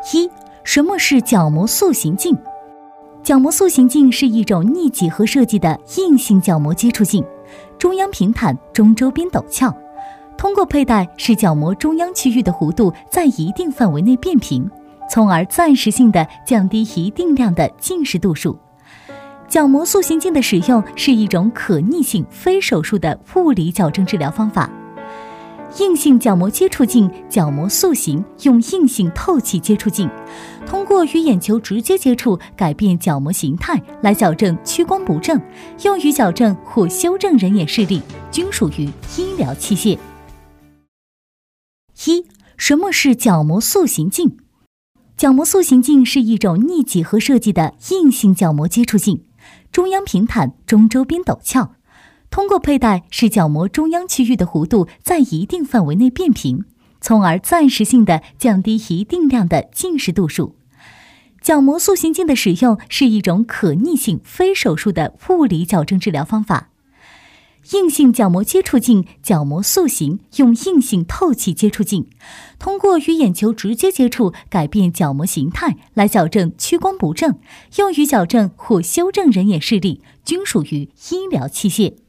一、什么是角膜塑形镜？角膜塑形镜是一种逆几何设计的硬性角膜接触镜，中央平坦，中周边陡峭。通过佩戴，使角膜中央区域的弧度在一定范围内变平，从而暂时性地降低一定量的近视度数。角膜塑形镜的使用是一种可逆性非手术的物理矫正治疗方法。硬性角膜接触镜角膜塑形用硬性透气接触镜，通过与眼球直接接触改变角膜形态来矫正屈光不正，用于矫正或修正人眼视力，均属于医疗器械。一、什么是角膜塑形镜？角膜塑形镜是一种逆几何设计的硬性角膜接触镜，中央平坦，中周边陡峭。通过佩戴，使角膜中央区域的弧度在一定范围内变平，从而暂时性地降低一定量的近视度数。角膜塑形镜的使用是一种可逆性非手术的物理矫正治疗方法。硬性角膜接触镜角膜塑形用硬性透气接触镜，通过与眼球直接接触改变角膜形态来矫正屈光不正，用于矫正或修正人眼视力，均属于医疗器械。